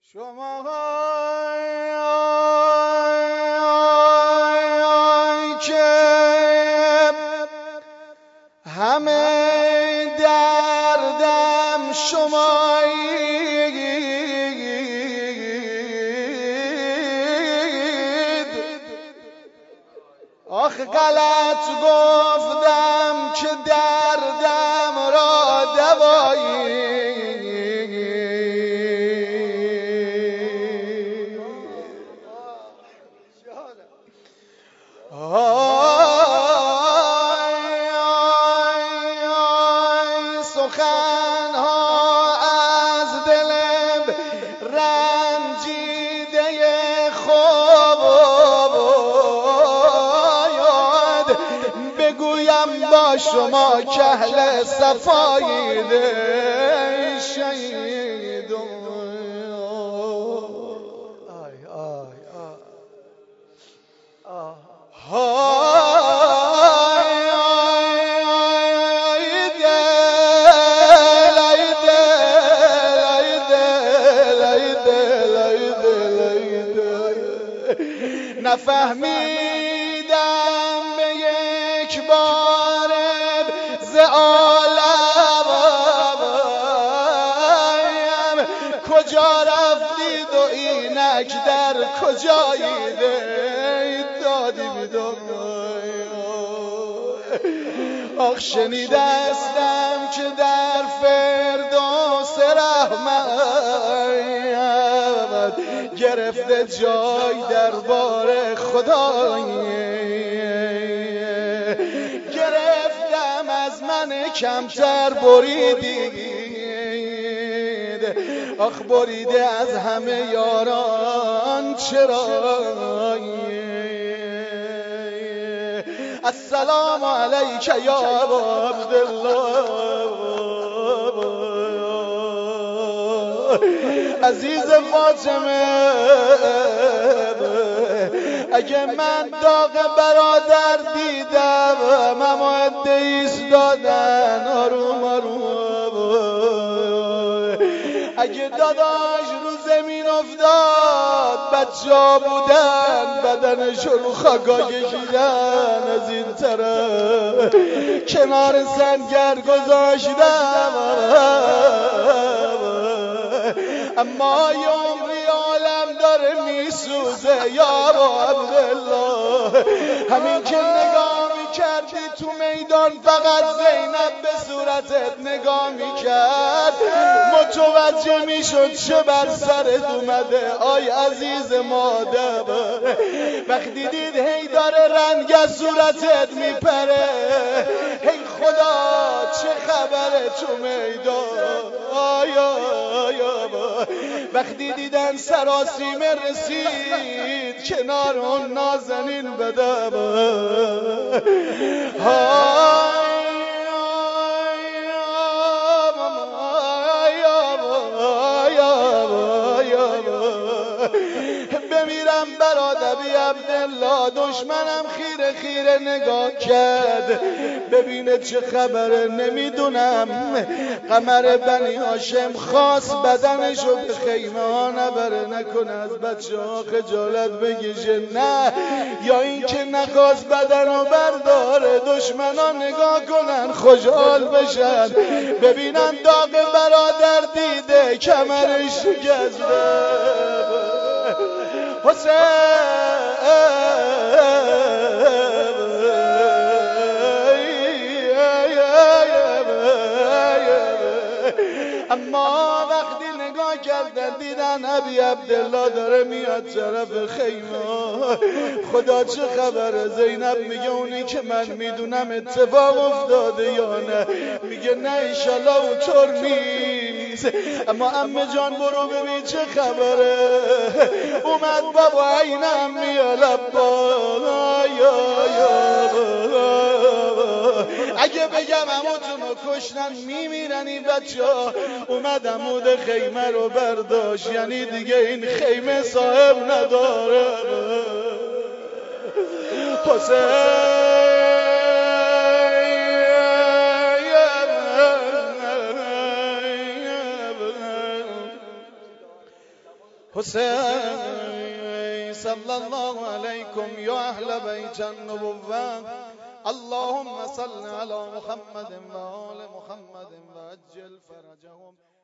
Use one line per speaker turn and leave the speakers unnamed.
شما که همه دردم شمایید، آخ غلط گفتم که دردم را دوایید. سخنها از دلم رنجیده خود بگویم با شما که اهل صفایید شهید. نفهمیدم به یک بار ز عالم کجا رفتید و اینک در کجایید دادی بیدم. آخ شنیدستم که در فردوس رحمت گرفته جای دربار خدایی، گرفتم از من کمتر بریدید، آخ بریده از همه یاران چرایی. السلام علیک یا ابا عبدالله، عزیز فاطمه. اگه من داغ برادر دیدم اما عده ایستادن آروم آروم. اگه داداش رو زمین افتاد بچه‌ها بودن بدنش رو خاکا کشیدن، از این طرف کنار سنگر گذاشتم، اما یه عمری عالم داره میسوزه یا عبدالله. همین که نگاه میکردی تو میدان فقط زینب به صورتت نگاه میکرد متوجه میشد چه بر سرت اومده. آی عزیز مادر، وقتی دید هی داره رنگ از صورتت میپره، هی خدا چه خبره تو میدان. وقتی دیدن سراسیمه رسید کنار اون نازنین بدم، بمیرم برادبی عبدالله. دشمنم خیره خیره نگاه کرد ببینه چه خبره، نمیدونم قمر بنی هاشم خواست بدنشو به خیمه ها نبره، نکنه از بچه ها خجالت بکشه، نه یا اینکه نخواست بدنو برداره دشمنان نگاه کنن خوشحال بشن ببینن داغ برادر دیده کمرش شکسته. اما وقتی نگاه کردن دیدن ابی عبدالله داره میاد طرف خیمه، خدا چه خبره؟ زینب میگه اونی که من میدونم اتفاق افتاده یا نه؟ میگه نه انشالله اونطور نیست، اما عمه جان برو ببین چه خبره. اومد بابا عینم میاد اگه بگم عموتونو کشتن میمیرن این بچه ها. اومد عمود خیمه رو برداشت، یعنی دیگه این خیمه صاحب نداره. حسین حسین صلی الله علیکم یا اهل بیت النبوة اللهم صل علی محمد و آل محمد و عجل فرجهم.